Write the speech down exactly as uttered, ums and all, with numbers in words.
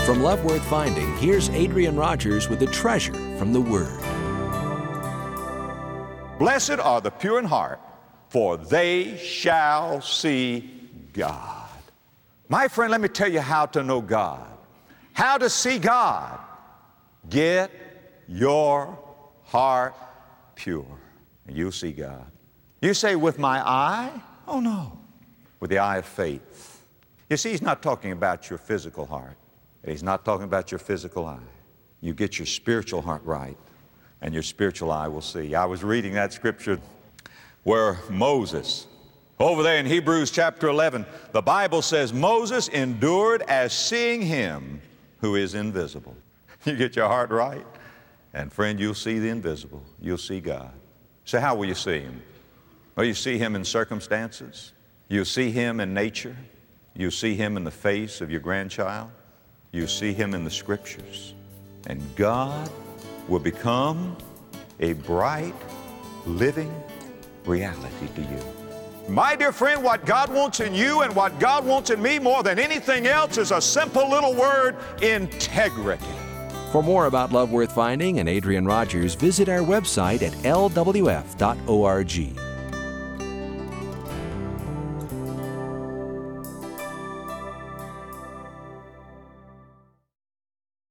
From Love Worth Finding, here's Adrian Rogers with a treasure from the Word. Blessed are the pure in heart, for they shall see God. My friend, let me tell you how to know God. How to see God. Get your heart pure, and you'll see God. You say, with my eye? Oh, no. With the eye of faith. You see, he's not talking about your physical heart. He's not talking about your physical eye. You get your spiritual heart right, and your spiritual eye will see. I was reading that scripture where Moses, over there in Hebrews chapter eleven, the Bible says Moses endured as seeing him who is invisible. You get your heart right, and friend, you'll see the invisible. You'll see God. So how will you see him? Well, you see him in circumstances. You'll see him in nature. You'll see him in the face of your grandchild. You see him in the scriptures, and God will become a bright, living reality to you. My dear friend, what God wants in you and what God wants in me more than anything else is a simple little word: integrity. For more about Love Worth Finding and Adrian Rogers, visit our website at L W F dot org.